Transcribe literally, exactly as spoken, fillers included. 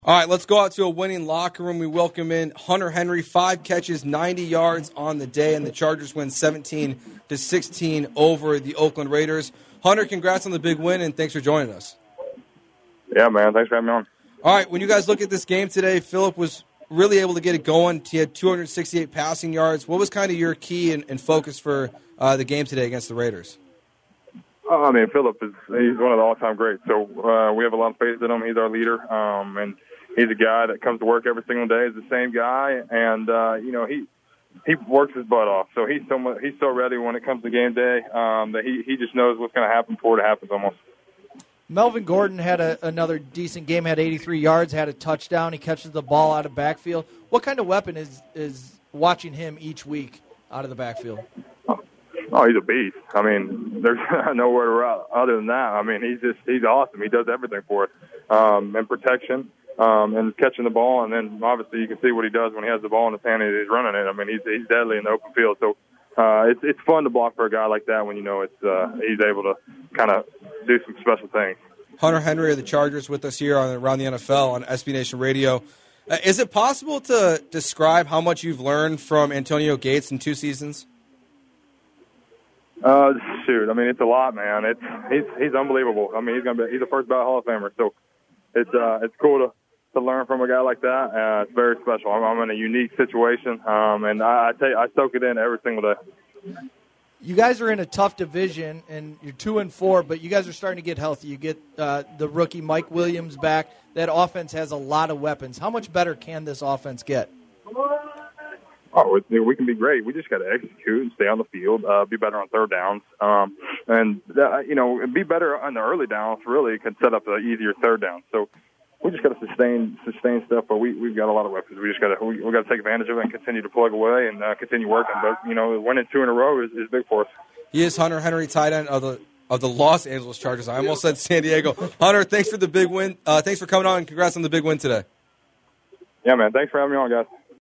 All right, let's go out to a winning locker room. We welcome in Hunter Henry, five catches, ninety yards on the day, and the Chargers win seventeen to sixteen over the Oakland Raiders. Hunter, congrats on the big win, and thanks for joining us. Yeah, man, thanks for having me on. All right, when you guys look at this game today, Phillip was really able to get it going. He had two hundred sixty-eight passing yards. What was kind of your key and, and focus for uh, the game today against the Raiders? Oh, I mean, Phillip is he's one of the all-time greats, so uh, we have a lot of faith in him. He's our leader, um, and he's a guy that comes to work every single day. He's the same guy, and uh, you know he he works his butt off. So he's so much, he's so ready when it comes to game day um, that he he just knows what's going to happen before it happens almost. Melvin Gordon had a, another decent game. Had eighty-three yards, had a touchdown. He catches the ball out of backfield. What kind of weapon is is watching him each week out of the backfield? Oh, he's a beast. I mean, there's no word other than that. I mean, he's just he's awesome. He does everything for us, um, and protection, um, and catching the ball, and then obviously you can see what he does when he has the ball in his hand and he's running it. I mean, he's he's deadly in the open field. So uh, it's it's fun to block for a guy like that when you know it's uh, he's able to kind of do some special things. Hunter Henry of the Chargers with us here on Around the N F L on S B Nation Radio. Uh, is it possible to describe how much you've learned from Antonio Gates in two seasons? Uh, shoot, I mean, it's a lot, man. It's he's he's unbelievable. I mean, he's gonna be he's a first ballot Hall of Famer. So it's uh it's cool to, to learn from a guy like that. Uh, it's very special. I'm, I'm in a unique situation, um, and I I, tell you, I soak it in every single day. You guys are in a tough division, and you're two and four, but you guys are starting to get healthy. You get uh, the rookie Mike Williams back. That offense has a lot of weapons. How much better can this offense get? Oh, we can be great. We just got to execute and stay on the field, uh, be better on third downs, um, and that, you know, be better on the early downs. Really, can set up an easier third down. So we just got to sustain sustain stuff. But we we've got a lot of weapons. We just got to we, we got to take advantage of it and continue to plug away and uh, continue working. But you know, winning two in a row is, is big for us. He is Hunter Henry, tight end of the of the Los Angeles Chargers. I almost said San Diego. Hunter, thanks for the big win. Uh, thanks for coming on, and congrats on the big win today. Yeah, man. Thanks for having me on, guys.